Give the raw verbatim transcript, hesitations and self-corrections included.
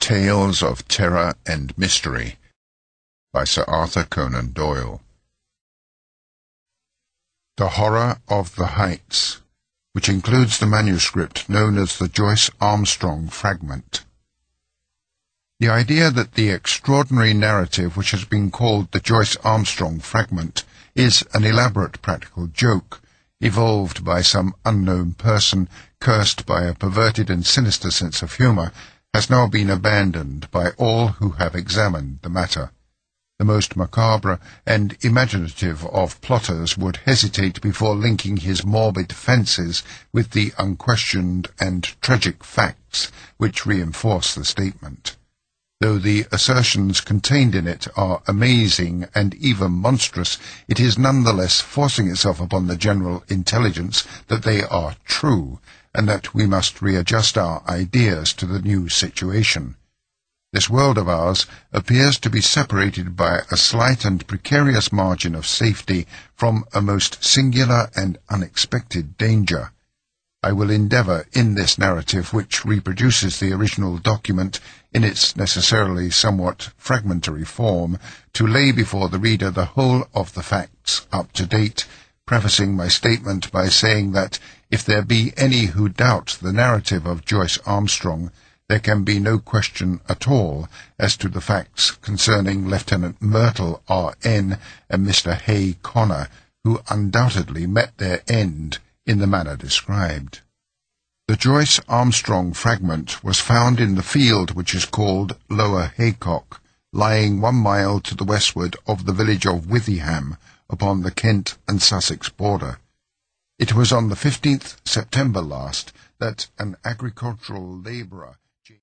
Tales of Terror and Mystery by Sir Arthur Conan Doyle. The Horror of the Heights, which includes the manuscript known as the Joyce Armstrong Fragment. The idea that the extraordinary narrative which has been called the Joyce Armstrong Fragment is an elaborate practical joke, evolved by some unknown person cursed by a perverted and sinister sense of humour, has now been abandoned by all who have examined the matter. The most macabre and imaginative of plotters would hesitate before linking his morbid fancies with the unquestioned and tragic facts which reinforce the statement. Though the assertions contained in it are amazing and even monstrous, it is nonetheless forcing itself upon the general intelligence that they are true, and that we must readjust our ideas to the new situation. This world of ours appears to be separated by a slight and precarious margin of safety from a most singular and unexpected danger. I will endeavour in this narrative, which reproduces the original document in its necessarily somewhat fragmentary form, to lay before the reader the whole of the facts up to date, prefacing my statement by saying that if there be any who doubt the narrative of Joyce Armstrong, there can be no question at all as to the facts concerning Lieutenant Myrtle, R N, and Mister Hay Connor, who undoubtedly met their end in the manner described. The Joyce Armstrong fragment was found in the field which is called Lower Haycock, lying one mile to the westward of the village of Withyham, upon the Kent and Sussex border. It was on the fifteenth September last that an agricultural labourer